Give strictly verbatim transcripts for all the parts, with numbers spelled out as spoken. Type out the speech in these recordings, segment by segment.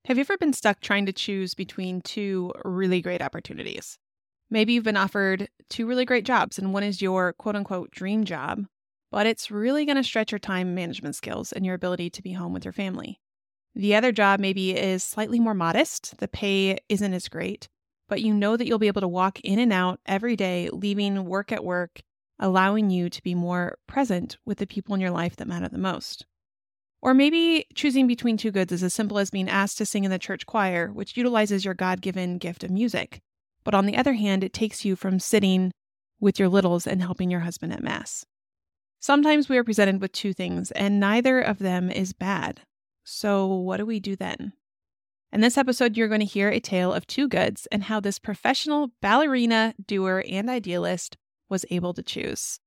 Have you ever been stuck trying to choose between two really great opportunities? Maybe you've been offered two really great jobs and one is your quote unquote dream job, but it's really going to stretch your time management skills and your ability to be home with your family. The other job maybe is slightly more modest. The pay isn't as great, but you know that you'll be able to walk in and out every day, leaving work at work, allowing you to be more present with the people in your life that matter the most. Or maybe choosing between two goods is as simple as being asked to sing in the church choir, which utilizes your God-given gift of music. But on the other hand, it takes you from sitting with your littles and helping your husband at Mass. Sometimes we are presented with two things, and neither of them is bad. So what do we do then? In this episode, you're going to hear a tale of two goods and how this professional ballerina, doer, and idealist was able to choose.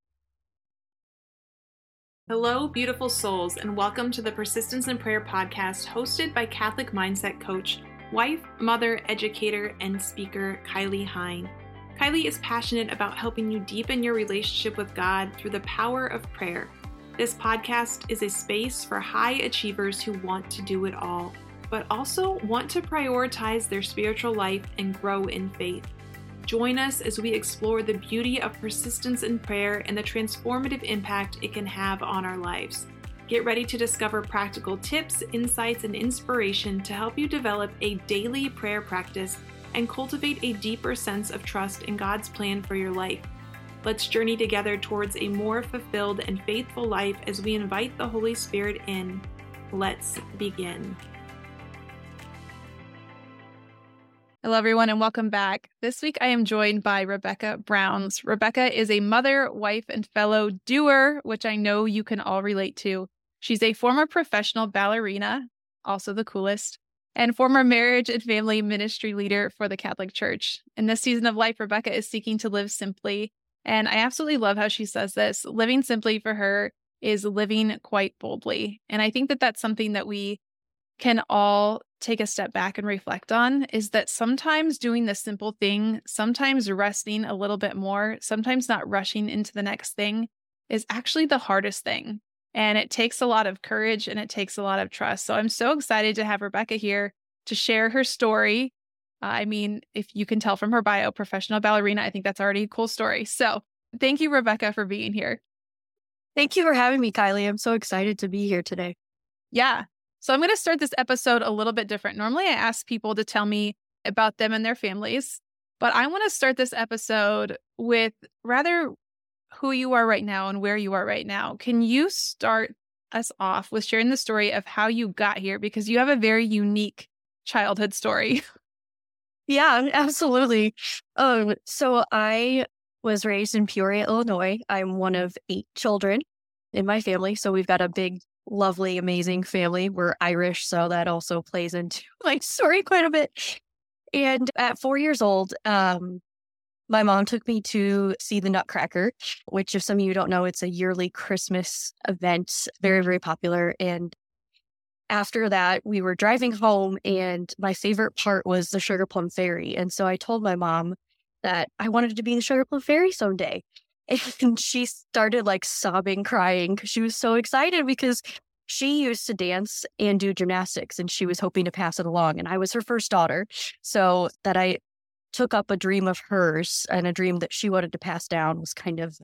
Hello, beautiful souls, and welcome to the Persistence in Prayer podcast hosted by Catholic mindset coach, wife, mother, educator, and speaker Kylie Hein. Kylie is passionate about helping you deepen your relationship with God through the power of prayer. This podcast is a space for high achievers who want to do it all, but also want to prioritize their spiritual life and grow in faith. Join us as we explore the beauty of persistence in prayer and the transformative impact it can have on our lives. Get ready to discover practical tips, insights, and inspiration to help you develop a daily prayer practice and cultivate a deeper sense of trust in God's plan for your life. Let's journey together towards a more fulfilled and faithful life as we invite the Holy Spirit in. Let's begin. Hello, everyone, and welcome back. This week, I am joined by Rebecca Browns. Rebecca is a mother, wife, and fellow doer, which I know you can all relate to. She's a former professional ballerina, also the coolest, and former marriage and family ministry leader for the Catholic Church. In this season of life, Rebecca is seeking to live simply, and I absolutely love how she says this. Living simply for her is living quite boldly, and I think that that's something that we can all take a step back and reflect on, is that sometimes doing the simple thing, sometimes resting a little bit more, sometimes not rushing into the next thing is actually the hardest thing. And it takes a lot of courage and it takes a lot of trust. So I'm so excited to have Rebecca here to share her story. Uh, I mean, if you can tell from her bio, professional ballerina, I think that's already a cool story. So thank you, Rebecca, for being here. Thank you for having me, Kylie. I'm so excited to be here today. Yeah. So I'm going to start this episode a little bit different. Normally, I ask people to tell me about them and their families, but I want to start this episode with rather who you are right now and where you are right now. Can you start us off with sharing the story of how you got here? Because you have a very unique childhood story. Yeah, absolutely. Um, so I was raised in Peoria, Illinois. I'm one of eight children in my family. So we've got a big, lovely, amazing family. We're Irish, so that also plays into my story quite a bit. And at four years old, um, my mom took me to see the Nutcracker, which if some of you don't know, it's a yearly Christmas event, very, very popular. And after that, we were driving home and my favorite part was the Sugar Plum Fairy. And so I told my mom that I wanted to be the Sugar Plum Fairy someday. And she started like sobbing, crying because she was so excited because she used to dance and do gymnastics and she was hoping to pass it along. And I was her first daughter. So that I took up a dream of hers and a dream that she wanted to pass down was kind of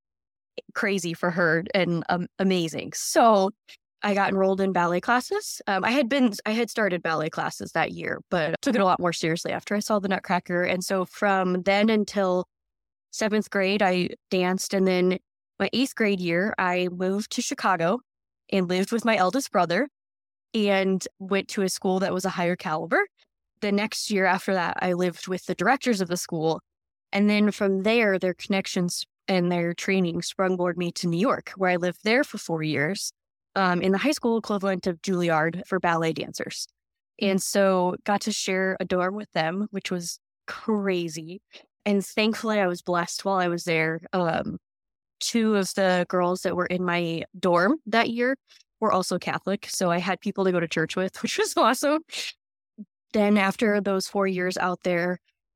crazy for her and um, amazing. So I got enrolled in ballet classes. Um, I had been, I had started ballet classes that year, but took it a lot more seriously after I saw the Nutcracker. And so from then until seventh grade, I danced. And then my eighth grade year, I moved to Chicago and lived with my eldest brother and went to a school that was a higher caliber. The next year after that, I lived with the directors of the school. And then from there, their connections and their training sprungboard me to New York, where I lived there for four years um, in the high school equivalent of Juilliard for ballet dancers. And so got to share a dorm with them, which was crazy. And thankfully, I was blessed while I was there. Um, two of the girls that were in my dorm that year were also Catholic. So I had people to go to church with, which was awesome. Then after those four years out there,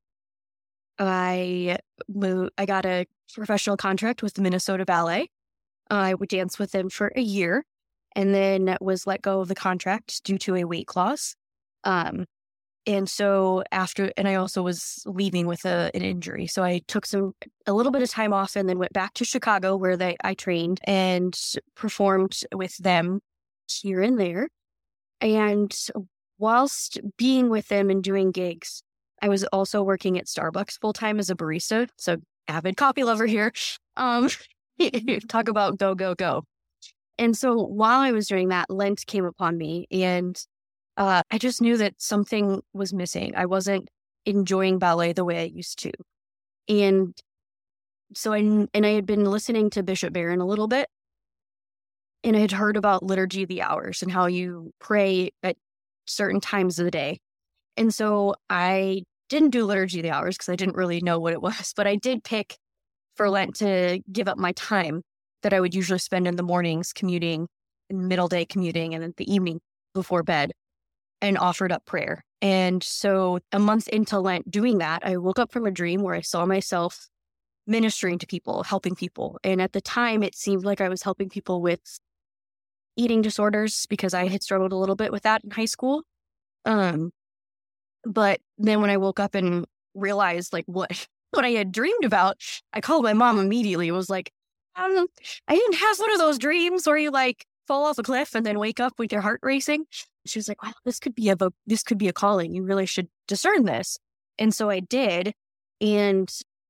I moved, I got a professional contract with the Minnesota Ballet. I would dance with them for a year and then was let go of the contract due to a weight clause. Um, and so after, and I also was leaving with a, an injury. So I took some, a little bit of time off and then went back to Chicago where they, I trained and performed with them here and there. And whilst being with them and doing gigs, I was also working at Starbucks full time as a barista. So avid coffee lover here. Um, talk about go, go, go. And so while I was doing that, Lent came upon me and uh, I just knew that something was missing. I wasn't enjoying ballet the way I used to. And so I, and I had been listening to Bishop Barron a little bit, and I had heard about Liturgy of the Hours and how you pray at certain times of the day. And so I didn't do Liturgy of the Hours because I didn't really know what it was, but I did pick for Lent to give up my time that I would usually spend in the mornings commuting, in middle day commuting, and then the evening before bed, and offered up prayer. And so a month into Lent doing that, I woke up from a dream where I saw myself ministering to people, helping people. And at the time, it seemed like I was helping people with eating disorders because I had struggled a little bit with that in high school. Um, but then when I woke up and realized like what, what I had dreamed about, I called my mom immediately. It was like, I don't know, I didn't have one of those dreams where you like fall off a cliff and then wake up with your heart racing. She was like, wow, this could be a, this could be a calling. You really should discern this. And so I did. And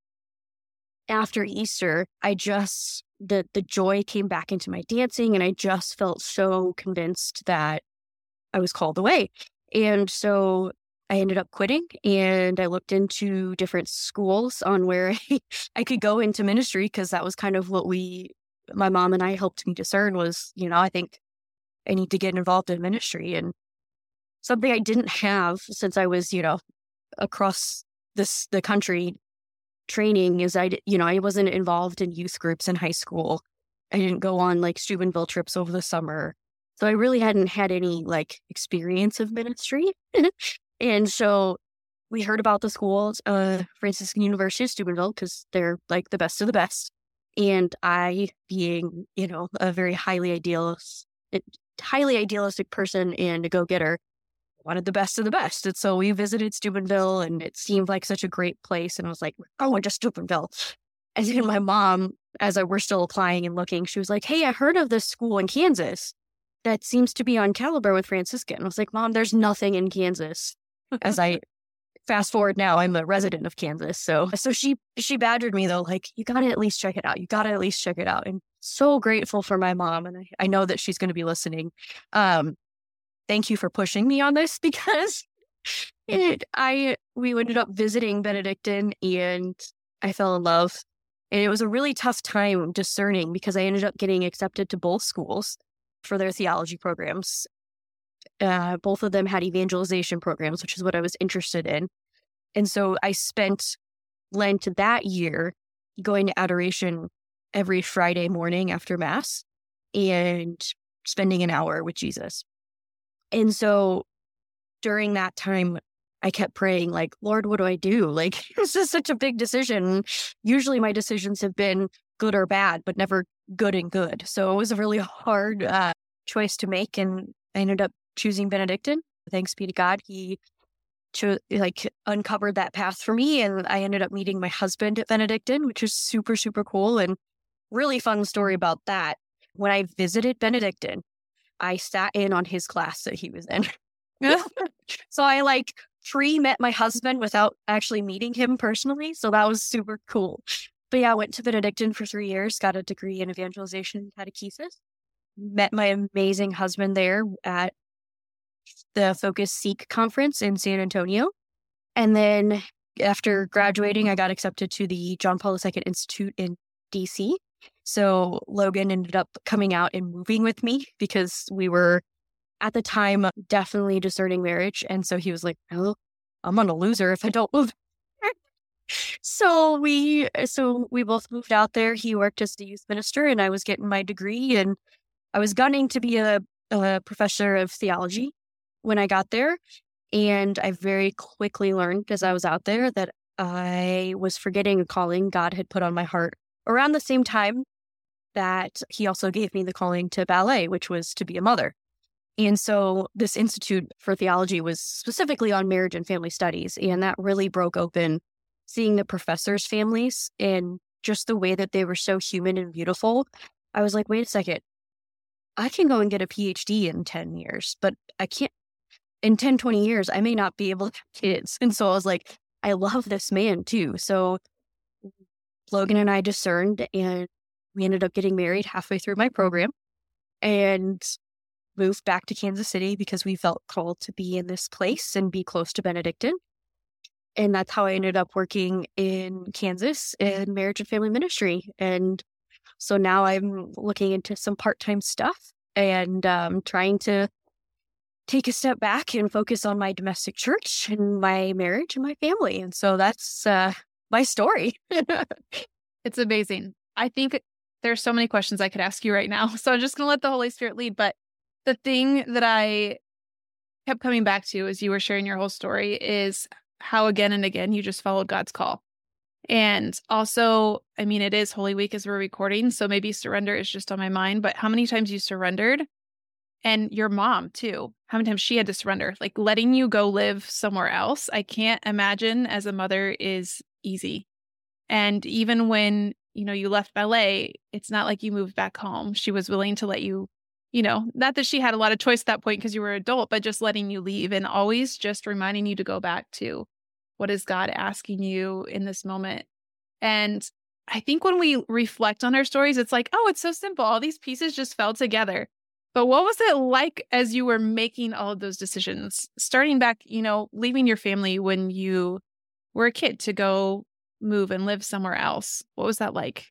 after Easter, I just, the, the joy came back into my dancing, and I just felt so convinced that I was called away. And so I ended up quitting, and I looked into different schools on where I, I could go into ministry, because that was kind of what we, my mom and I helped me discern was, you know, I think I need to get involved in ministry. And something I didn't have since I was, you know, across this, the country training is I, you know, I wasn't involved in youth groups in high school. I didn't go on like Steubenville trips over the summer. So I really hadn't had any like experience of ministry. And so we heard about the schools, uh, Franciscan University of Steubenville, because they're like the best of the best. And I, being, you know, a very highly idealist, highly idealistic person and a go-getter, wanted the best of the best. And so we visited Steubenville, and it seemed like such a great place. And I was like, oh, we're just Steubenville. And then my mom, as I were still applying and looking, she was like, hey, I heard of this school in Kansas that seems to be on caliber with Franciscan. I was like, Mom, there's nothing in Kansas. As I fast forward now, I'm a resident of Kansas. So so she she badgered me, though, like, you got to at least check it out. You got to at least check it out. And so grateful for my mom. And I, I know that she's going to be listening. Um, thank you for pushing me on this, because it, I we ended up visiting Benedictine, and I fell in love. And it was a really tough time discerning, because I ended up getting accepted to both schools for their theology programs. Uh, both of them had evangelization programs, which is what I was interested in. And so I spent Lent that year going to adoration every Friday morning after Mass and spending an hour with Jesus. And so during that time, I kept praying, like, Lord, what do I do? Like, this is such a big decision. Usually my decisions have been good or bad, but never good and good. So it was a really hard uh, choice to make. And I ended up choosing Benedictine. Thanks be to God. He cho- like uncovered that path for me. And I ended up meeting my husband at Benedictine, which is super, super cool. And really fun story about that. When I visited Benedictine, I sat in on his class that he was in. So I like pre-met my husband without actually meeting him personally. So that was super cool. But yeah, I went to Benedictine for three years, got a degree in evangelization and catechesis, met my amazing husband there at the Focus Seek conference in San Antonio. And then after graduating, I got accepted to the John Paul the Second Institute in D C. So Logan ended up coming out and moving with me, because we were at the time definitely discerning marriage. And so he was like, oh, I'm on a loser if I don't move. so we so we both moved out there. He worked as the youth minister, and I was getting my degree, and I was gunning to be a, a professor of theology when I got there. And I very quickly learned as I was out there that I was forgetting a calling God had put on my heart around the same time that he also gave me the calling to ballet, which was to be a mother. And so this Institute for Theology was specifically on marriage and family studies. And that really broke open seeing the professors' families and just the way that they were so human and beautiful. I was like, wait a second, I can go and get a P H D in ten years, but I can't, in ten, twenty years, I may not be able to have kids. And so I was like, I love this man too. So Logan and I discerned, and we ended up getting married halfway through my program and moved back to Kansas City because we felt called to be in this place and be close to Benedictine. And that's how I ended up working in Kansas in marriage and family ministry. And so now I'm looking into some part-time stuff and um, trying to take a step back and focus on my domestic church and my marriage and my family. And so that's uh, my story. It's amazing. I think there's so many questions I could ask you right now. So I'm just going to let the Holy Spirit lead. But the thing that I kept coming back to as you were sharing your whole story is how again and again you just followed God's call. And also, I mean, it is Holy Week as we're recording, so maybe surrender is just on my mind, but how many times you surrendered, and your mom too, how many times she had to surrender, like letting you go live somewhere else. I can't imagine as a mother is easy. And even when, you know, you left ballet, it's not like you moved back home. She was willing to let you, you know, not that she had a lot of choice at that point because you were an adult, but just letting you leave and always just reminding you to go back to what is God asking you in this moment. And I think when we reflect on our stories, it's like, oh, it's so simple. All these pieces just fell together. But what was it like as you were making all of those decisions, starting back, you know, leaving your family when you were a kid to go move and live somewhere else? What was that like?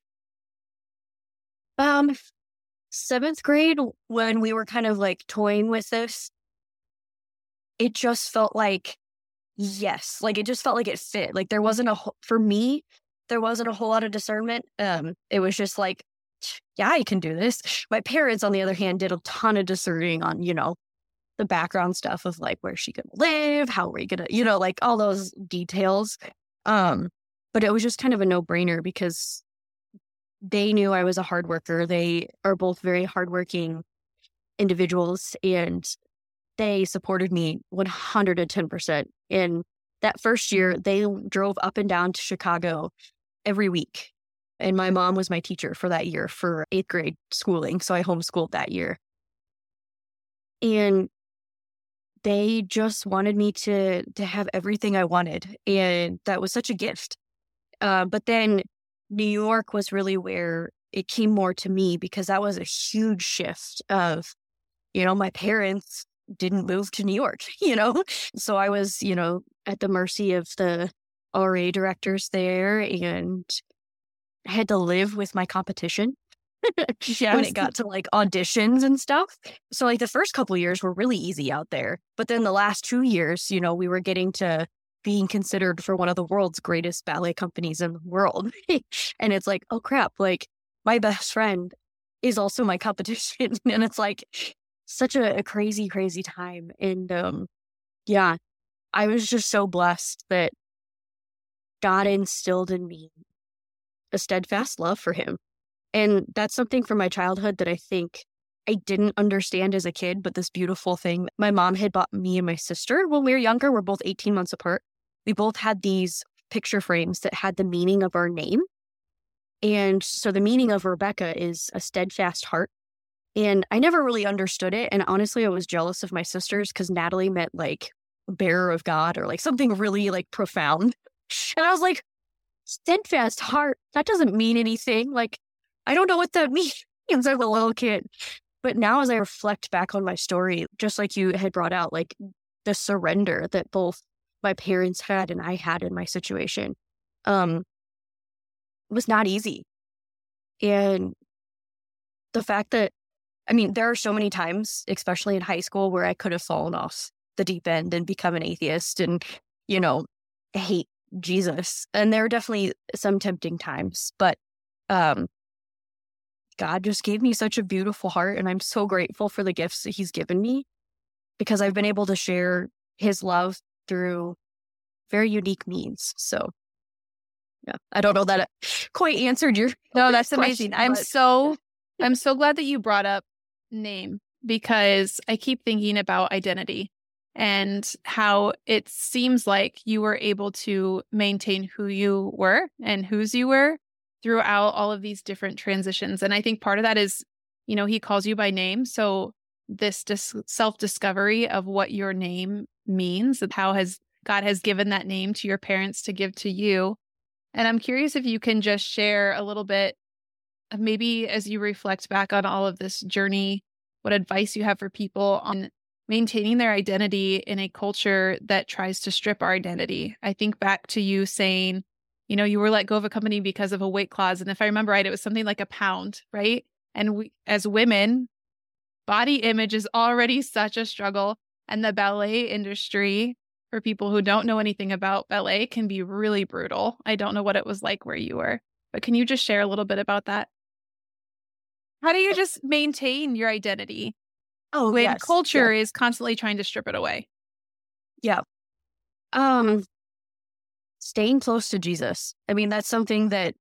Um, seventh grade, when we were kind of like toying with this, it just felt like, yes, like it just felt like it fit. Like there wasn't a, for me, there wasn't a whole lot of discernment. Um, it was just like, yeah, I can do this. My parents, on the other hand, did a ton of discerning on, you know, the background stuff of like, where's she going to live? How are we going to, you know, like all those details. Um, but it was just kind of a no brainer because they knew I was a hard worker. They are both very hardworking individuals, and they supported me one hundred ten percent. In that first year, they drove up and down to Chicago every week. And my mom was my teacher for that year for eighth grade schooling. So I homeschooled that year. And they just wanted me to to have everything I wanted. And that was such a gift. Uh, but then New York was really where it came more to me, because that was a huge shift of, you know, my parents didn't move to New York, you know? So I was, you know, at the mercy of the R A directors there, and I had to live with my competition Yes. when it got to like auditions and stuff. So like the first couple of years were really easy out there. But then the last two years, you know, we were getting to being considered for one of the world's greatest ballet companies in the world. And it's like, oh crap, like my best friend is also my competition. And it's like such a, a crazy, crazy time. And um, yeah, I was just so blessed that God instilled in me a steadfast love for him. And that's something from my childhood that I think I didn't understand as a kid, but this beautiful thing. My mom had bought me and my sister when we were younger. We're both eighteen months apart. We both had these picture frames that had the meaning of our name. And so the meaning of Rebecca is a steadfast heart. And I never really understood it. And honestly, I was jealous of my sisters because Natalie meant like bearer of God or like something really like profound. And I was like, steadfast heart, that doesn't mean anything. Like, I don't know what that means as a little kid. But now as I reflect back on my story, just like you had brought out, like the surrender that both my parents had and I had in my situation, um, was not easy. And the fact that, I mean, there are so many times, especially in high school, where I could have fallen off the deep end and become an atheist and, you know, hate Jesus. And there are definitely some tempting times, but um, God just gave me such a beautiful heart, and I'm so grateful for the gifts that he's given me, because I've been able to share his love through very unique means. So yeah, I don't know that it quite answered your No, that's question, amazing. I'm but- so I'm so glad that you brought up name, because I keep thinking about identity and how it seems like you were able to maintain who you were and whose you were throughout all of these different transitions. And I think part of that is, you know, he calls you by name. So this dis- self-discovery of what your name means and how has God has given that name to your parents to give to you. And I'm curious if you can just share a little bit of maybe as you reflect back on all of this journey, what advice you have for people on maintaining their identity in a culture that tries to strip our identity. I think back to you saying, you know, you were let go of a company because of a weight clause. And if I remember right, it was something like a pound, right? And we, as women, body image is already such a struggle. And the ballet industry, for people who don't know anything about ballet, can be really brutal. I don't know what it was like where you were, but can you just share a little bit about that? How do you just maintain your identity Oh, when yes. culture Yeah. is constantly trying to strip it away? Yeah. Um, staying close to Jesus. I mean, that's something that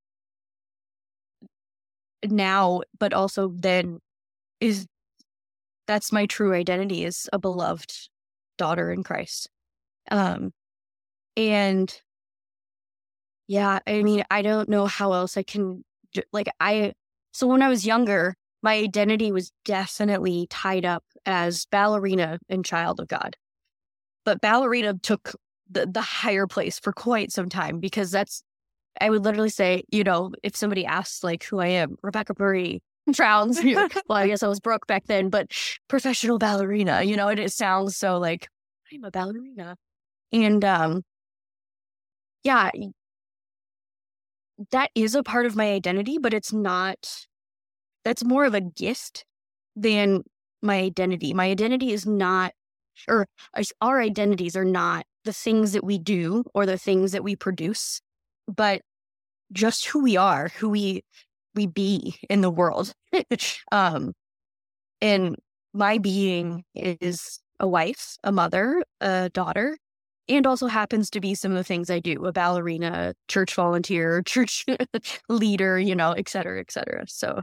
now, but also then is, that's my true identity, is a beloved daughter in Christ. Um, and yeah, I mean, I don't know how else I can, like, I, so when I was younger, my identity was definitely tied up as ballerina and child of God. But ballerina took the, the higher place for quite some time, because that's, I would literally say, you know, if somebody asks like who I am, Rebecca Burry Drowns, you know, well, I guess I was Brooke back then, but professional ballerina, you know, and it sounds so like, I'm a ballerina. And um, yeah, that is a part of my identity, but it's not, that's more of a gift than my identity. My identity is not, or our identities are not the things that we do or the things that we produce, but just who we are, who we we be in the world. um, and my being is a wife, a mother, a daughter, and also happens to be some of the things I do: a ballerina, church volunteer, church leader, you know, et cetera, et cetera. So,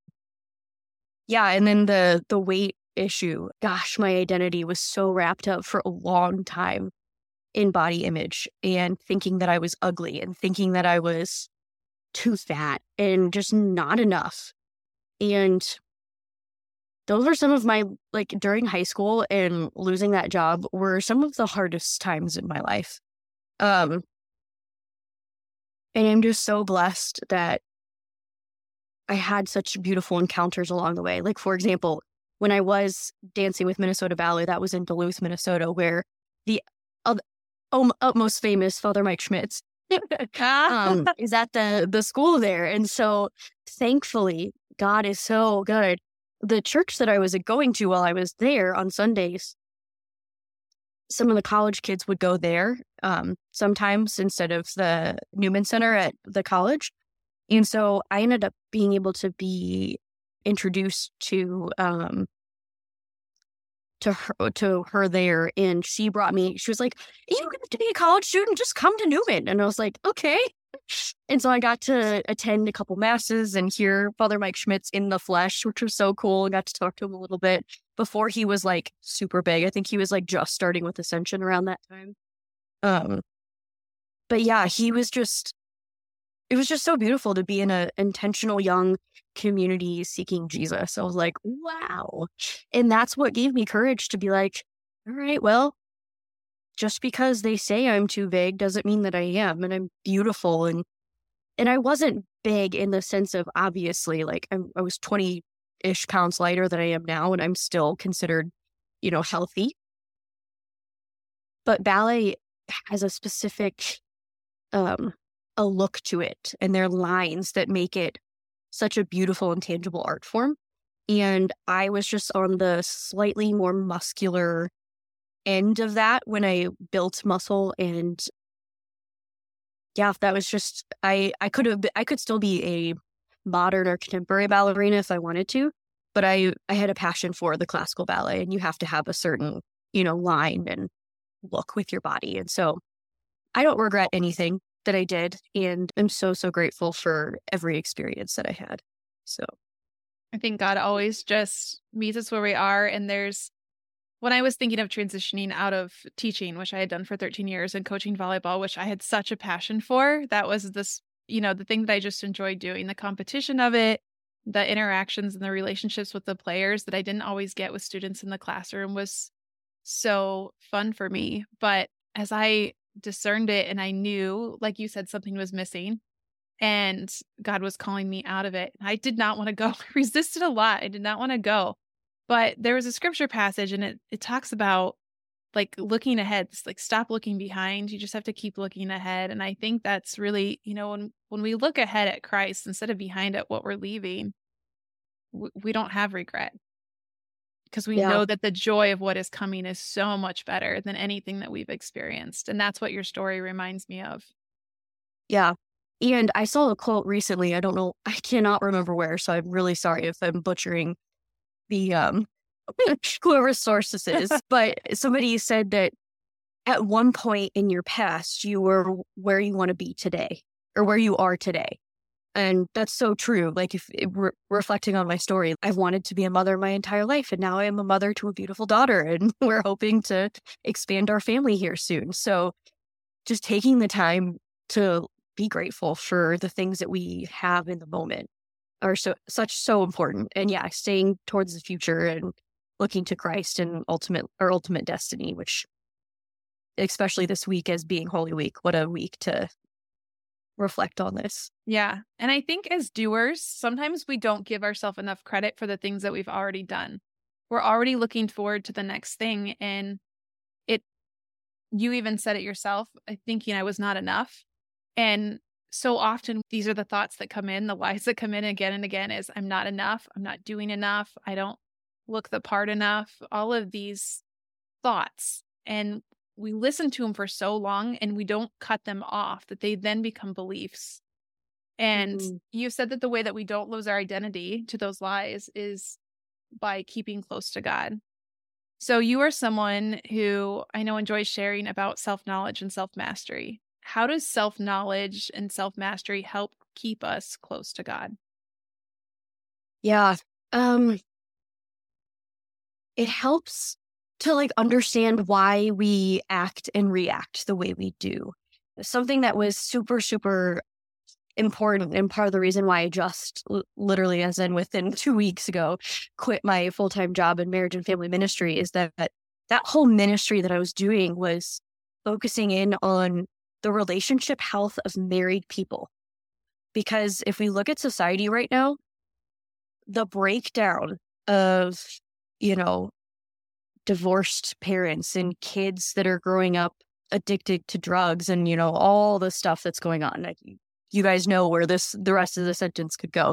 yeah, and then the the weight issue. Gosh, my identity was so wrapped up for a long time in body image and thinking that I was ugly and thinking that I was too fat and just not enough. And those were some of my, like, during high school and losing that job were some of the hardest times in my life. Um, and I'm just so blessed that I had such beautiful encounters along the way. Like, for example, when I was dancing with Minnesota Ballet, that was in Duluth, Minnesota, where the uh, um, utmost famous Father Mike Schmitz um, is at the, the school there. And so thankfully, God is so good. The church that I was going to while I was there on Sundays, some of the college kids would go there um, sometimes instead of the Newman Center at the college. And so I ended up being able to be introduced to um, to her, to her there. And she brought me, she was like, "Are you going to be a college student? Just come to Newman." And I was like, okay. And so I got to attend a couple masses and hear Father Mike Schmitz in the flesh, which was so cool. I got to talk to him a little bit before he was like super big. I think he was like just starting with Ascension around that time. Um, but yeah, he was just, it was just so beautiful to be in an intentional young community seeking Jesus. I was like, wow. And that's what gave me courage to be like, all right, well, just because they say I'm too big doesn't mean that I am, and I'm beautiful. And and I wasn't big in the sense of, obviously, like I'm, I was twenty-ish pounds lighter than I am now, and I'm still considered, you know, healthy. But ballet has a specific um, a look to it, and there are lines that make it such a beautiful and tangible art form. And I was just on the slightly more muscular end of that when I built muscle. And yeah, that was just, I, I could have, I could still be a modern or contemporary ballerina if I wanted to, but I, I had a passion for the classical ballet, and you have to have a certain, you know, line and look with your body. And so I don't regret anything that I did. And I'm so, so grateful for every experience that I had. So. I think God always just meets us where we are. And there's, when I was thinking of transitioning out of teaching, which I had done for thirteen years, and coaching volleyball, which I had such a passion for, that was this, you know, the thing that I just enjoyed doing, the competition of it, the interactions and the relationships with the players that I didn't always get with students in the classroom was so fun for me. But as I discerned it and I knew, like you said, something was missing and God was calling me out of it, I did not want to go. I resisted a lot. I did not want to go. But there was a scripture passage and it, it talks about like looking ahead, it's like stop looking behind. You just have to keep looking ahead. And I think that's really, you know, when, when we look ahead at Christ instead of behind at what we're leaving, w- we don't have regret because we Yeah. know that the joy of what is coming is so much better than anything that we've experienced. And that's what your story reminds me of. Yeah. And I saw a quote recently. I don't know. I cannot remember where. So I'm really sorry if I'm butchering the, um, whoever source this is. But somebody said that at one point in your past, you were where you want to be today or where you are today. And that's so true. Like if it, re- reflecting on my story, I've wanted to be a mother my entire life. And now I am a mother to a beautiful daughter. And we're hoping to expand our family here soon. So just taking the time to be grateful for the things that we have in the moment are so such so important. And yeah, staying towards the future and looking to Christ and ultimate our ultimate destiny, which especially this week as being Holy Week, what a week to reflect on this. Yeah. And I think as doers, sometimes we don't give ourselves enough credit for the things that we've already done. We're already looking forward to the next thing. And it, you even said it yourself, thinking I was not enough. And so often these are the thoughts that come in, the lies that come in again and again is I'm not enough. I'm not doing enough. I don't look the part enough. All of these thoughts. And we listen to them for so long and we don't cut them off that they then become beliefs. And Mm-hmm. you said that the way that we don't lose our identity to those lies is by keeping close to God. So you are someone who I know enjoys sharing about self-knowledge and self-mastery. How does self-knowledge and self-mastery help keep us close to God? Yeah. Um, it helps to like understand why we act and react the way we do. Something that was super, super important and part of the reason why I just l- literally, as in within two weeks ago, quit my full-time job in marriage and family ministry is that that whole ministry that I was doing was focusing in on the relationship health of married people. Because if we look at society right now, the breakdown of, you know, divorced parents and kids that are growing up addicted to drugs and, you know, all the stuff that's going on. Like, you guys know where this, the rest of the sentence could go.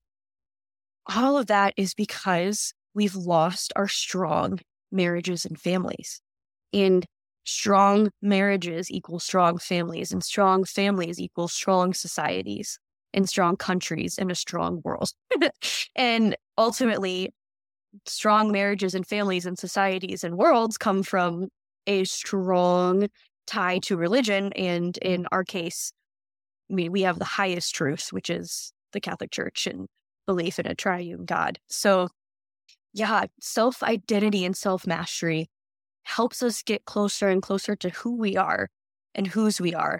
All of that is because we've lost our strong marriages and families. And strong marriages equal strong families, and strong families equal strong societies, and strong countries, and a strong world. And ultimately, strong marriages and families and societies and worlds come from a strong tie to religion. And in our case, I mean, we have the highest truth, which is the Catholic Church and belief in a triune God. So yeah, self-identity and self-mastery helps us get closer and closer to who we are and whose we are.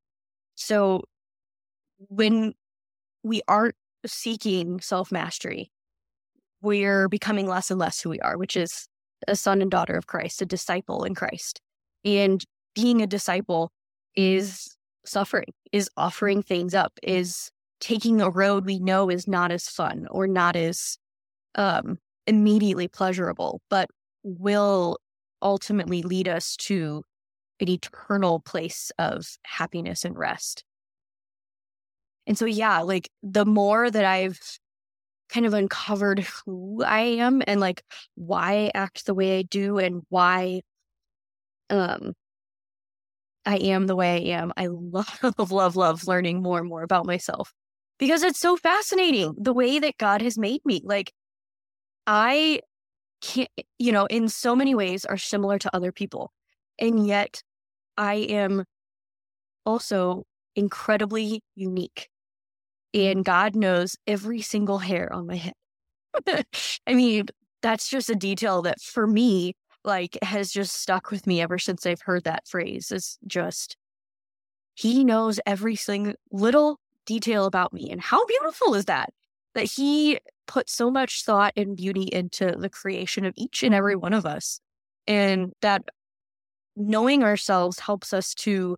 So when we aren't seeking self-mastery, we're becoming less and less who we are, which is a son and daughter of Christ, a disciple in Christ. And being a disciple is suffering, is offering things up, is taking a road we know is not as fun or not as um, immediately pleasurable, but will ultimately lead us to an eternal place of happiness and rest. And so, yeah, like the more that I've kind of uncovered who I am and like why I act the way I do and why um I am the way I am, I love, love, love learning more and more about myself because it's so fascinating the way that God has made me. Like, I can't, you know, in so many ways are similar to other people. And yet I am also incredibly unique. And God knows every single hair on my head. I mean, that's just a detail that for me, like, has just stuck with me ever since I've heard that phrase. Is just, he knows every single little detail about me. And how beautiful is that? That he put so much thought and beauty into the creation of each and every one of us. And that knowing ourselves helps us to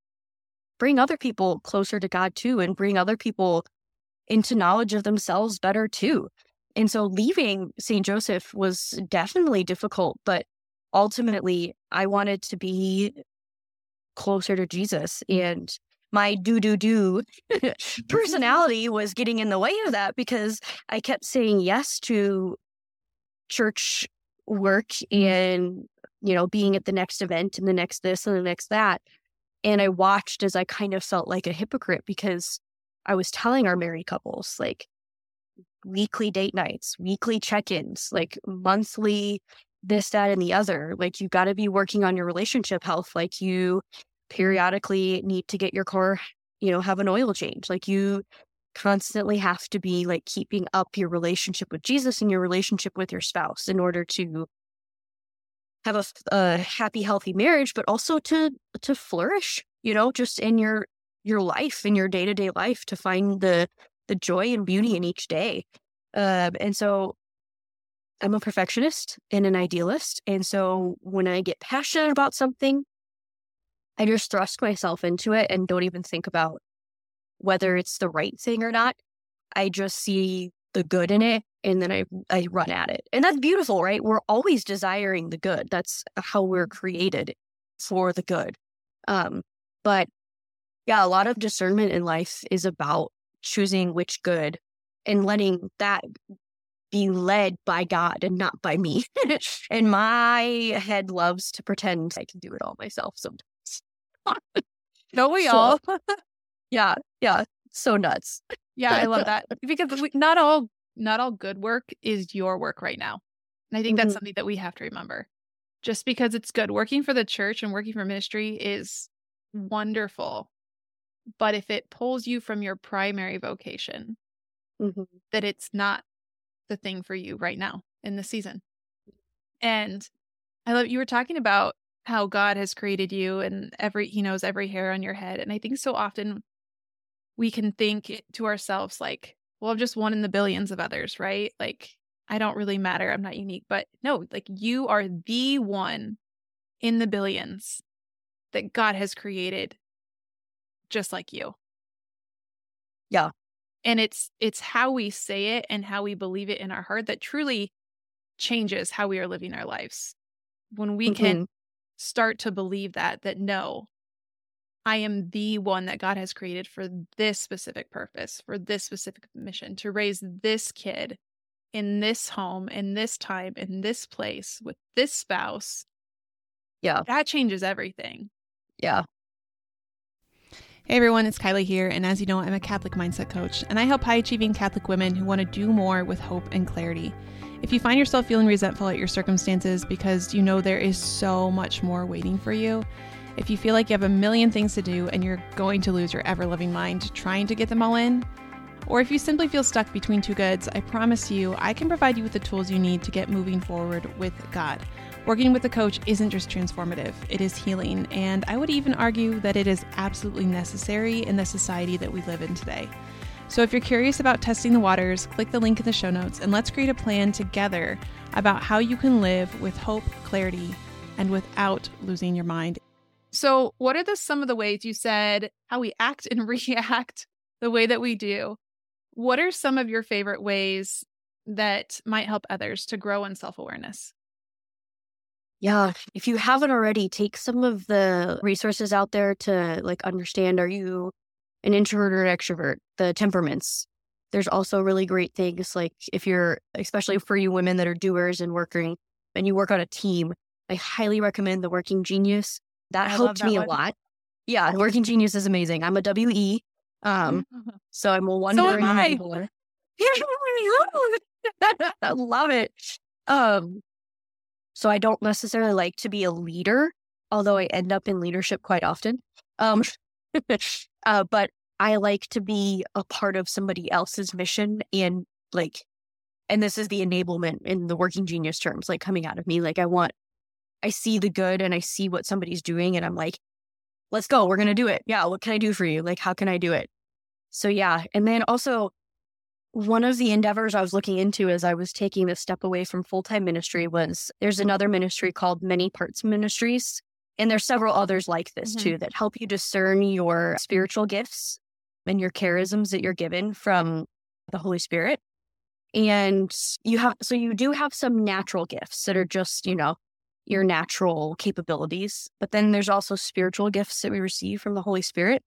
bring other people closer to God too, and bring other people into knowledge of themselves better too. And so leaving Saint Joseph was definitely difficult, but ultimately I wanted to be closer to Jesus, and my do, do, do personality was getting in the way of that because I kept saying yes to church work and, you know, being at the next event and the next this and the next that. And I watched as I kind of felt like a hypocrite because I was telling our married couples, like, weekly date nights, weekly check-ins, like monthly this, that, and the other. Like, you got to be working on your relationship health. Like, you periodically need to get your car, you know, have an oil change. Like, you constantly have to be like keeping up your relationship with Jesus and your relationship with your spouse in order to have a, a happy, healthy marriage, but also to to flourish, you know, just in your your life, in your day-to-day life, to find the the joy and beauty in each day. Um, and so I'm a perfectionist and an idealist. And so when I get passionate about something, I just thrust myself into it and don't even think about whether it's the right thing or not. I just see the good in it, and then I I run at it. And that's beautiful, right? We're always desiring the good. That's how we're created, for the good. Um, but yeah, a lot of discernment in life is about choosing which good and letting that be led by God and not by me. And my head loves to pretend I can do it all myself sometimes. Don't we So, all? yeah, yeah, so nuts. Yeah, I love that because we, not all not all good work is your work right now. And I think that's Mhm. something that we have to remember. Just because it's good, working for the church and working for ministry is wonderful. But if it pulls you from your primary vocation, Mhm. that it's not the thing for you right now in the season. And I love you were talking about how God has created you and every he knows every hair on your head. And I think so often we can think to ourselves like, well, I'm just one in the billions of others, right? Like, I don't really matter. I'm not unique. But no, like, you are the one in the billions that God has created just like you. Yeah. And it's it's how we say it and how we believe it in our heart that truly changes how we are living our lives. When we can Mhm. start to believe that, that no, I am the one that God has created for this specific purpose, for this specific mission, to raise this kid in this home, in this time, in this place, with this spouse. Yeah. That changes everything. Yeah. Hey everyone, it's Kylie here, and as you know, I'm a Catholic mindset coach, and I help high-achieving Catholic women who want to do more with hope and clarity. If you find yourself feeling resentful at your circumstances because you know there is so much more waiting for you, if you feel like you have a million things to do and you're going to lose your ever-loving mind trying to get them all in, or if you simply feel stuck between two goods, I promise you I can provide you with the tools you need to get moving forward with God. Working with a coach isn't just transformative, it is healing, and I would even argue that it is absolutely necessary in the society that we live in today. So if you're curious about testing the waters, click the link in the show notes and let's create a plan together about how you can live with hope, clarity, and without losing your mind. So what are the some of the ways you said how we act and react the way that we do? What are some of your favorite ways that might help others to grow in self-awareness? Yeah. If you haven't already, take some of the resources out there to like understand, are you an introvert or an extrovert? The temperaments. There's also really great things like if you're, especially for you women that are doers and working and you work on a team, I highly recommend the Working Genius. That I love helped that me a one. lot. Yeah, Working Genius is amazing. I'm a W E. Um, so I'm a one So during am I. enabler. I love it. Um, so I don't necessarily like to be a leader, although I end up in leadership quite often. Um, uh, but I like to be a part of somebody else's mission and like And this is the enablement in the working genius terms, like coming out of me. Like I want, I see the good and I see what somebody's doing and I'm like, let's go. We're going to do it. Yeah. What can I do for you? Like, how can I do it? So yeah. And then also one of the endeavors I was looking into as I was taking this step away from full-time ministry was there's another ministry called Many Parts Ministries. And there's several others like this Mhm. too, that help you discern your spiritual gifts and your charisms that you're given from the Holy Spirit. And you have, so you do have some natural gifts that are just, you know, your natural capabilities. But then there's also spiritual gifts that we receive from the Holy Spirit.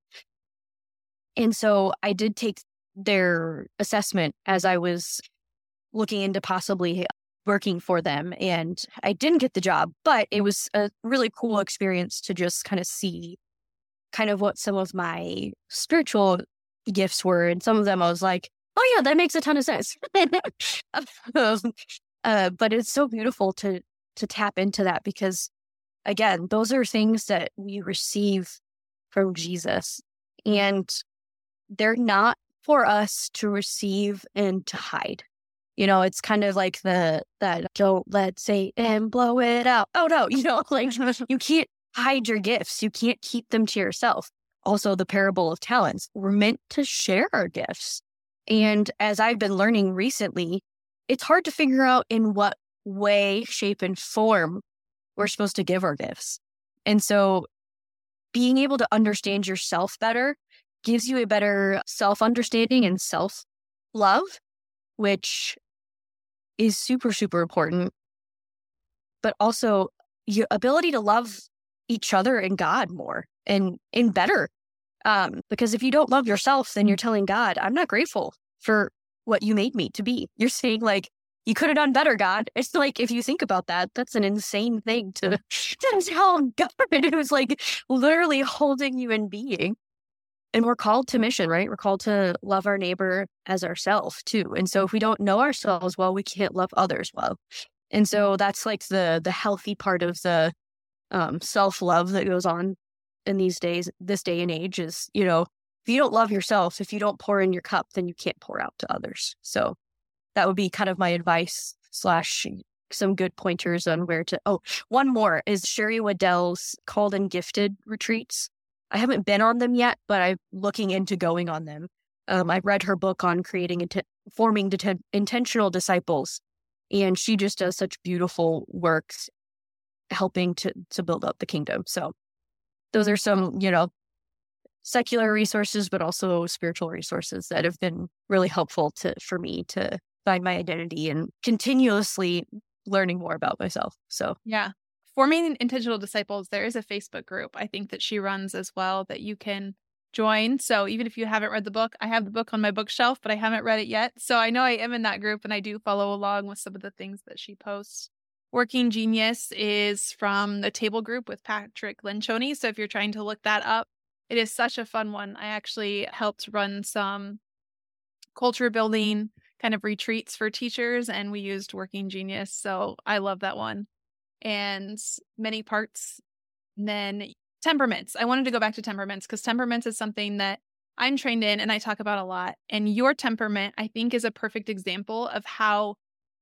And so I did take their assessment as I was looking into possibly working for them. And I didn't get the job, but it was a really cool experience to just kind of see kind of what some of my spiritual gifts were. And some of them I was like, oh yeah, that makes a ton of sense. um, uh, but it's so beautiful to to tap into that because, again, those are things that we receive from Jesus. And they're not for us to receive and to hide. You know, it's kind of like the, that don't let Satan blow it out. Oh no, you know, like you can't hide your gifts. You can't keep them to yourself. Also, the parable of talents. We're meant to share our gifts. And as I've been learning recently, it's hard to figure out in what way, shape, and form we're supposed to give our gifts. And so being able to understand yourself better gives you a better self-understanding and self-love, which is super, super important. But also your ability to love each other and God more and, and better. Um, because if you don't love yourself, then you're telling God, I'm not grateful for what you made me to be. You're saying like, you could have done better, God. It's like, if you think about that, that's an insane thing to, to tell God who's like literally holding you in being. And we're called to mission, right? We're called to love our neighbor as ourselves too. And so if we don't know ourselves well, we can't love others well. And so that's like the the healthy part of the um, self-love that goes on in these days, this day and age is, you know, if you don't love yourself, if you don't pour in your cup, then you can't pour out to others. So that would be kind of my advice slash some good pointers on where to. Oh, one more is Sherry Waddell's Called and Gifted retreats. I haven't been on them yet, but I'm looking into going on them. Um, I read her book on creating, int- forming det- intentional disciples, and she just does such beautiful work helping to to build up the kingdom. So those are some, you know, secular resources, but also spiritual resources that have been really helpful to for me to find my identity and continuously learning more about myself. So Yeah. Forming Intentional Disciples, there is a Facebook group I think that she runs as well that you can join. So even if you haven't read the book, I have the book on my bookshelf, but I haven't read it yet. So I know I am in that group and I do follow along with some of the things that she posts. Working Genius is from the Table Group with Patrick Lencioni. So if you're trying to look that up, it is such a fun one. I actually helped run some culture building kind of retreats for teachers, and we used Working Genius. So I love that one. And Many Parts. And then temperaments. I wanted to go back to temperaments because temperaments is something that I'm trained in and I talk about a lot. And your temperament, I think, is a perfect example of how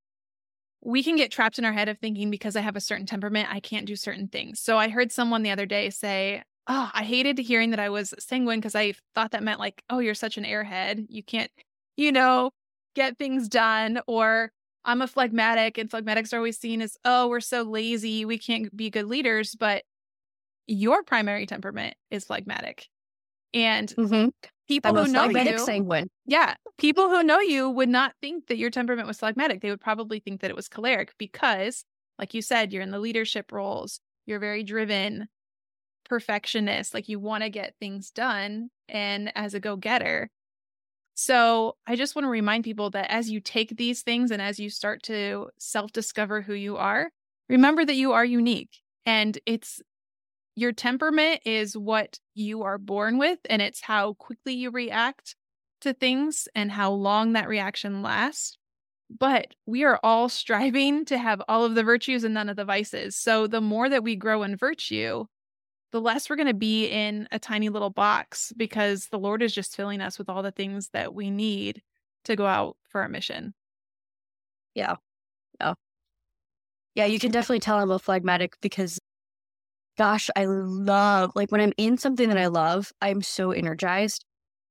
we can get trapped in our head of thinking because I have a certain temperament, I can't do certain things. So I heard someone the other day say, oh, I hated hearing that I was sanguine because I thought that meant like, oh, you're such an airhead. You can't, you know, get things done. Or I'm a phlegmatic, and phlegmatics are always seen as, oh, we're so lazy, we can't be good leaders. But your primary temperament is phlegmatic. And mm-hmm. people I'm who a know phlegmatic you, sanguine. yeah, people who know you would not think that your temperament was phlegmatic. They would probably think that it was choleric because, like you said, you're in the leadership roles. You're very driven, perfectionist, like you want to get things done, and as a go-getter. So I just want to remind people that as you take these things and as you start to self-discover who you are, remember that you are unique. And it's your temperament is what you are born with, and it's how quickly you react to things and how long that reaction lasts. But we are all striving to have all of the virtues and none of the vices. So the more that we grow in virtue, the less we're going to be in a tiny little box because the Lord is just filling us with all the things that we need to go out for our mission. Yeah. Yeah. Yeah. You can definitely tell I'm a phlegmatic because, gosh, I love, like when I'm in something that I love, I'm so energized.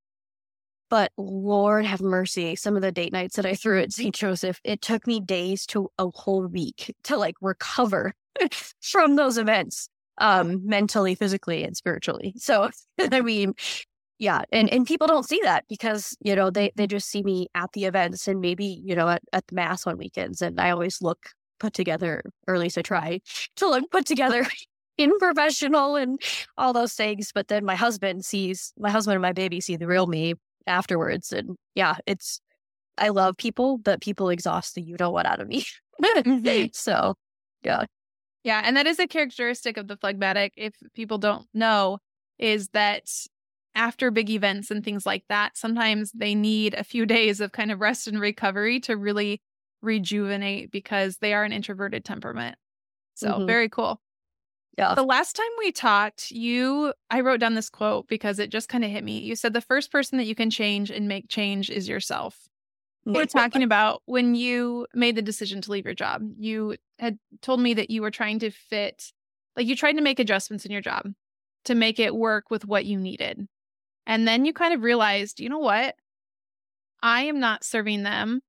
But Lord have mercy, some of the date nights that I threw at Saint Joseph, it took me days to a whole week to like recover from those events, um, mentally, physically, and spiritually. So, I mean, yeah. And, and people don't see that because, you know, they, they just see me at the events and maybe, you know, at, at the mass on weekends. And I always look put together, or at least I try to look put together in professional and all those things. But then my husband sees, my husband and my baby see the real me afterwards. And yeah, it's, I love people, but people exhaust the you know what out of me. So, yeah. Yeah. And that is a characteristic of the phlegmatic, if people don't know, is that after big events and things like that, sometimes they need a few days of kind of rest and recovery to really rejuvenate because they are an introverted temperament. So mm-hmm. Very cool. Yeah. The last time we talked, you, I wrote down this quote because it just kind of hit me. You said the first person that you can change and make change is yourself. We were talking about when you made the decision to leave your job. You had told me that you were trying to fit, like you tried to make adjustments in your job to make it work with what you needed. And then you kind of realized, you know what? I am not serving them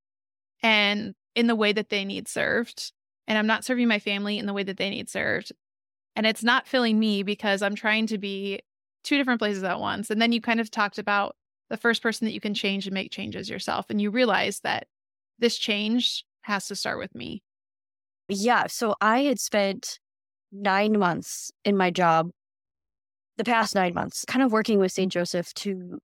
and in the way that they need served. And I'm not serving my family in the way that they need served. And it's not filling me because I'm trying to be two different places at once. And then you kind of talked about the first person that you can change and make changes yourself. And you realize that this change has to start with me. Yeah. So I had spent nine months in my job, the past nine months, kind of working with Saint Joseph to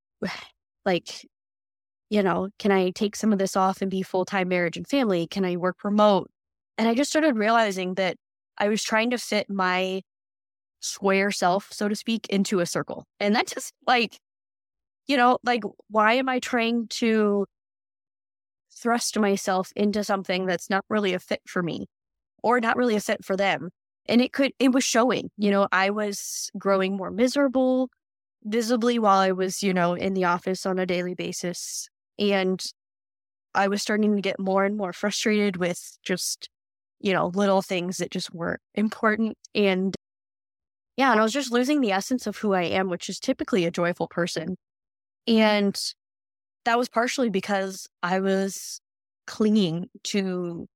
like, you know, can I take some of this off and be full-time marriage and family? Can I work remote? And I just started realizing that I was trying to fit my square self, so to speak, into a circle. And that just like, you know, like, why am I trying to thrust myself into something that's not really a fit for me or not really a fit for them? And it could, it was showing, you know, I was growing more miserable visibly while I was, you know, in the office on a daily basis. And I was starting to get more and more frustrated with just, you know, little things that just weren't important. And yeah, and I was just losing the essence of who I am, which is typically a joyful person. And that was partially because I was clinging to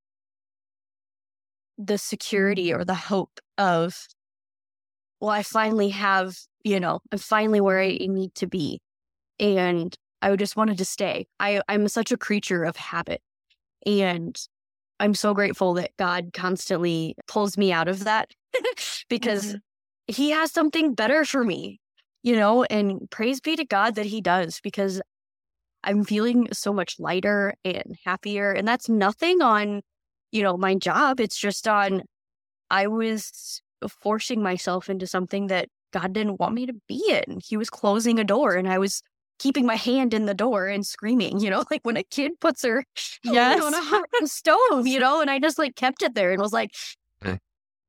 the security or the hope of, well, I finally have, you know, I'm finally where I need to be. And I just wanted to stay. I, I'm such a creature of habit. And I'm so grateful that God constantly pulls me out of that because mm-hmm. he has something better for me, you know, and praise be to God that he does, because I'm feeling so much lighter and happier. And that's nothing on, you know, my job. It's just on, I was forcing myself into something that God didn't want me to be in. He was closing a door and I was keeping my hand in the door and screaming, you know, like when a kid puts her yes. on a hot stove, you know, and I just like kept it there and was like, okay.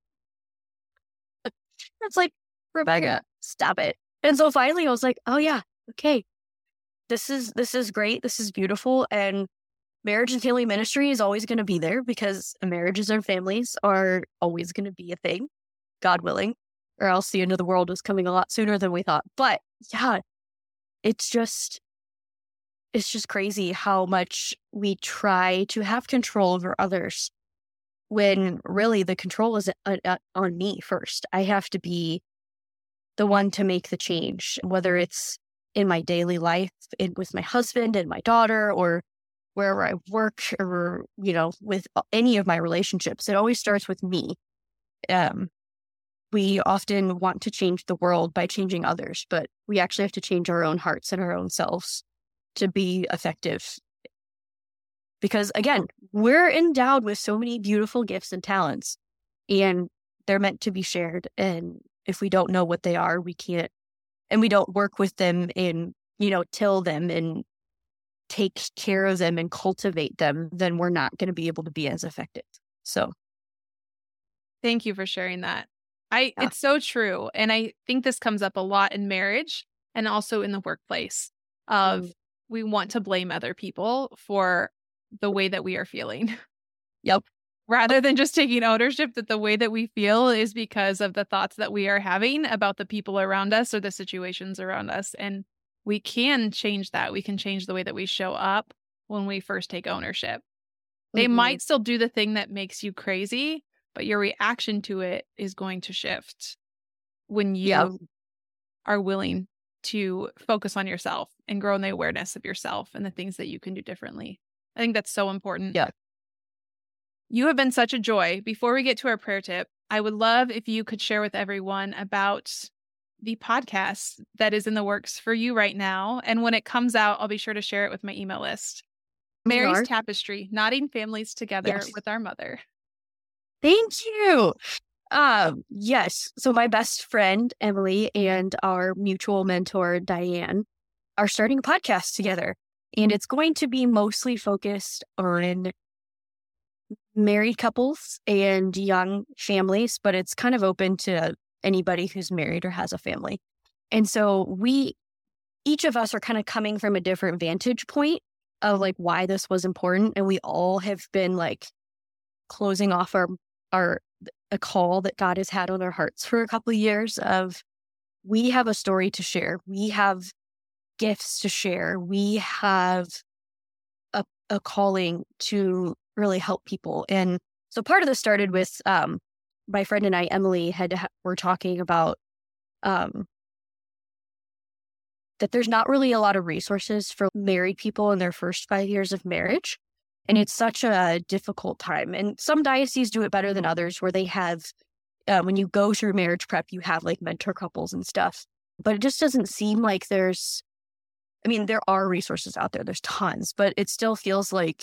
It's like, Rebecca, stop it. And so finally I was like, oh yeah, okay. This is, this is great. This is beautiful. And marriage and family ministry is always going to be there because marriages and families are always going to be a thing, God willing, or else the end of the world is coming a lot sooner than we thought. But yeah, it's just, it's just crazy how much we try to have control over others when really the control is on me first. I have to be the one to make the change, whether it's in my daily life, in, with my husband and my daughter, or wherever I work, or, you know, with any of my relationships. It always starts with me. Um, we often want to change the world by changing others, but we actually have to change our own hearts and our own selves to be effective. Because again, we're endowed with so many beautiful gifts and talents, and they're meant to be shared. And if we don't know what they are, we can't, and we don't work with them and, you know, till them and take care of them and cultivate them, then we're not going to be able to be as effective. So thank you for sharing that. I, yeah. It's so true. And I think this comes up a lot in marriage and also in the workplace of mm. we want to blame other people for the way that we are feeling. Yep. Rather than just taking ownership that the way that we feel is because of the thoughts that we are having about the people around us or the situations around us. And we can change that. We can change the way that we show up when we first take ownership. They Mhm. might still do the thing that makes you crazy, but your reaction to it is going to shift when you Yep. are willing to focus on yourself and grow in the awareness of yourself and the things that you can do differently. I think that's so important. Yeah. You have been such a joy. Before we get to our prayer tip, I would love if you could share with everyone about the podcast that is in the works for you right now. And when it comes out, I'll be sure to share it with my email list. Mary's Sure. Tapestry, knotting families together Yes. with our mother. Thank you. Um, yes. So my best friend, Emily, and our mutual mentor, Diane, are starting a podcast together. And it's going to be mostly focused on married couples and young families, but it's kind of open to anybody who's married or has a family. And so we, each of us are kind of coming from a different vantage point of like why this was important. And we all have been like closing off our, our, a call that God has had on our hearts for a couple of years of we have a story to share. We have gifts to share. We have a, a calling to really help people. And so part of this started with um, my friend and I, Emily, had ha- were talking about um, that there's not really a lot of resources for married people in their first five years of marriage. And it's such a difficult time. And some dioceses do it better than others where they have, uh, when you go through marriage prep, you have like mentor couples and stuff. But it just doesn't seem like there's, I mean, there are resources out there. There's tons, but it still feels like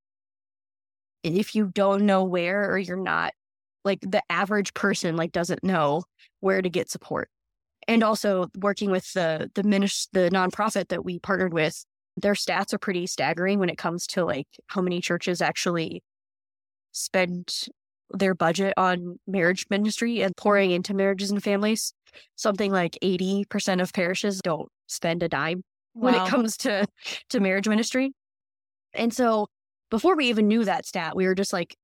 if you don't know where or you're not, like the average person like doesn't know where to get support. And also working with the the minis- the nonprofit that we partnered with, their stats are pretty staggering when it comes to like how many churches actually spend their budget on marriage ministry and pouring into marriages and families. Something like eighty percent of parishes don't spend a dime when Wow. it comes to, to marriage ministry. And so before we even knew that stat, we were just like,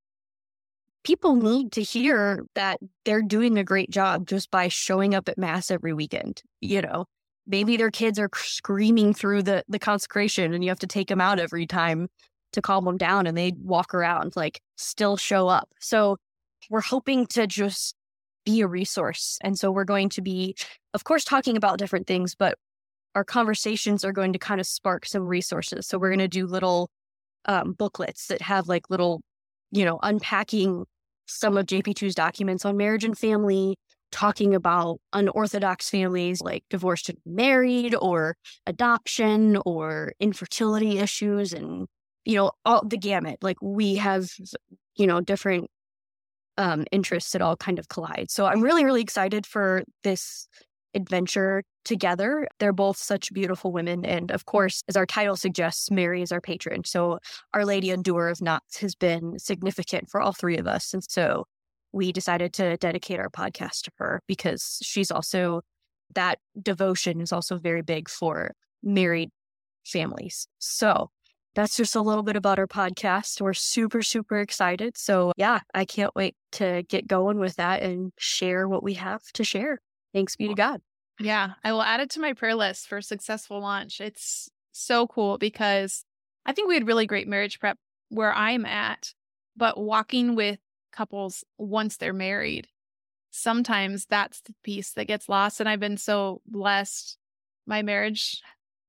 people need to hear that they're doing a great job just by showing up at mass every weekend. You know, maybe their kids are screaming through the, the consecration and you have to take them out every time to calm them down and they walk around, like still show up. So we're hoping to just be a resource. And so we're going to be, of course, talking about different things, but our conversations are going to kind of spark some resources. So we're going to do little um, booklets that have like little, you know, unpacking some of J P two's documents on marriage and family, talking about unorthodox families like divorced and married or adoption or infertility issues and, you know, all the gamut. Like we have, you know, different um, interests that all kind of collide. So I'm really, really excited for this adventure together. They're both such beautiful women. And of course, as our title suggests, Mary is our patron. So Our Lady and Doer of Knots has been significant for all three of us. And so we decided to dedicate our podcast to her because she's also, that devotion is also very big for married families. So that's just a little bit about our podcast. We're super, super excited. So yeah, I can't wait to get going with that and share what we have to share. Thanks be to God. Yeah, I will add it to my prayer list for a successful launch. It's so cool because I think we had really great marriage prep where I'm at, but walking with couples once they're married, sometimes that's the piece that gets lost. And I've been so blessed. My marriage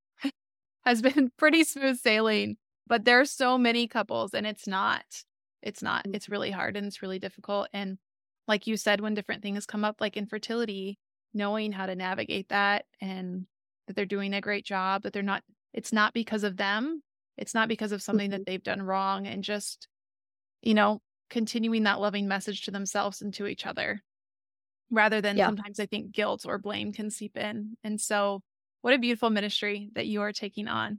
has been pretty smooth sailing, but there are so many couples and it's not. It's not. It's really hard and it's really difficult. And like you said, when different things come up, like infertility, knowing how to navigate that and that they're doing a great job, that they're not, it's not because of them. It's not because of something that they've done wrong and just, you know, continuing that loving message to themselves and to each other rather than Yeah. sometimes I think guilt or blame can seep in. And so what a beautiful ministry that you are taking on.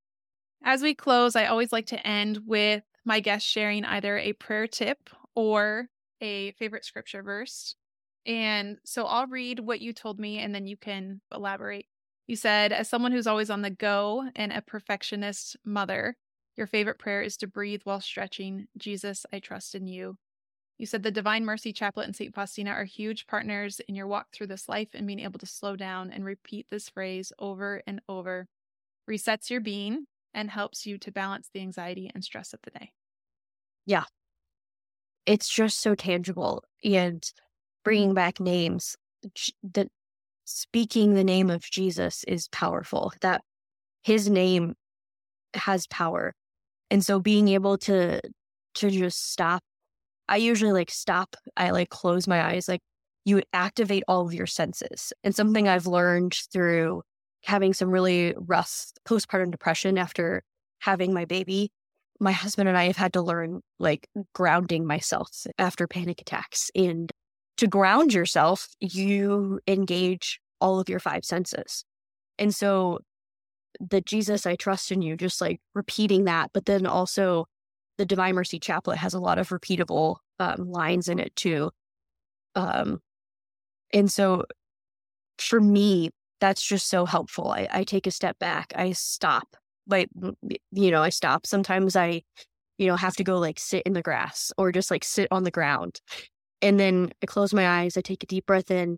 As we close, I always like to end with my guests sharing either a prayer tip or a favorite scripture verse. And so I'll read what you told me and then you can elaborate. You said, as someone who's always on the go and a perfectionist mother, Your favorite prayer is to breathe while stretching. Jesus, I trust in you. You said the Divine Mercy Chaplet and Saint Faustina are huge partners in your walk through this life, and being able to slow down and repeat this phrase over and over resets your being and helps you to balance the anxiety and stress of the day. Yeah. It's just so tangible. And bringing back names, that speaking the name of Jesus is powerful, that his name has power. And so being able to to just stop, I usually like stop, I like close my eyes, like you activate all of your senses. And something I've learned through having some really rough postpartum depression after having my baby, my husband and I have had to learn like grounding myself after panic attacks. And to ground yourself, you engage all of your five senses. And so the Jesus, I trust in you, just like repeating that, but then also the Divine Mercy Chaplet has a lot of repeatable um, lines in it too. Um, and so for me, that's just so helpful. I, I take a step back. I stop. Like, you know, I stop. Sometimes I, you know, have to go like sit in the grass or just like sit on the ground. And then I close my eyes. I take a deep breath in.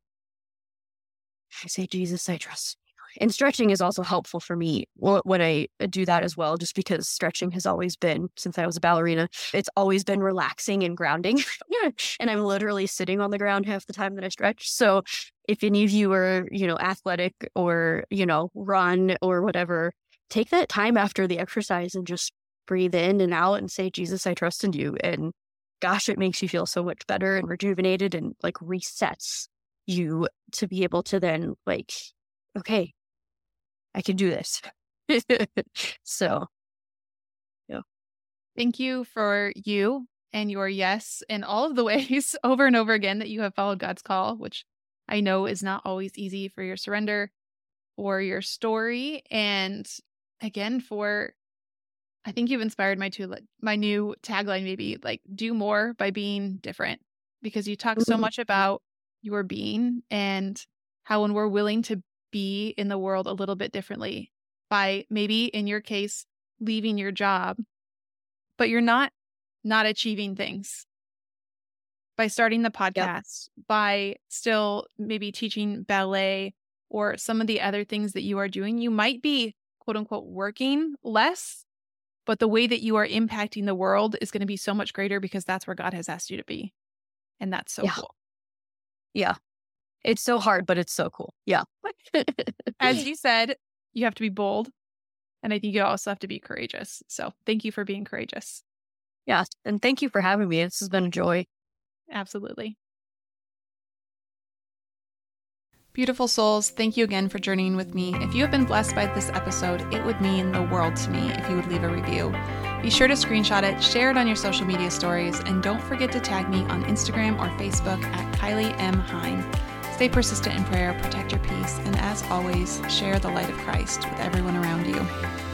I say, Jesus, I trust you. And stretching is also helpful for me when I do that as well, just because stretching has always been, since I was a ballerina, it's always been relaxing and grounding. And I'm literally sitting on the ground half the time that I stretch. So if any of you are, you know, athletic or, you know, run or whatever, take that time after the exercise and just breathe in and out and say, Jesus, I trust in you. And gosh, it makes you feel so much better and rejuvenated and like resets you to be able to then like, okay, I can do this. So, yeah. Thank you for you and your yes in all of the ways over and over again that you have followed God's call, which I know is not always easy, for your surrender, for your story, and again, for, I think you've inspired my two, my new tagline, maybe like do more by being different, because you talk so much about your being and how when we're willing to be in the world a little bit differently by maybe in your case, leaving your job, but you're not, not achieving things by starting the podcast, yep. by still maybe teaching ballet or some of the other things that you are doing, you might be quote unquote working less, but the way that you are impacting the world is going to be so much greater because that's where God has asked you to be. And that's so yeah. cool. Yeah. It's so hard, but it's so cool. Yeah. As you said, you have to be bold. And I think you also have to be courageous. So thank you for being courageous. Yeah. And thank you for having me. This has been a joy. Absolutely. Beautiful souls, thank you again for journeying with me. If you have been blessed by this episode, it would mean the world to me if you would leave a review. Be sure to screenshot it, share it on your social media stories, and don't forget to tag me on Instagram or Facebook at Kylie M. Hein. Stay persistent in prayer, protect your peace, and as always, share the light of Christ with everyone around you.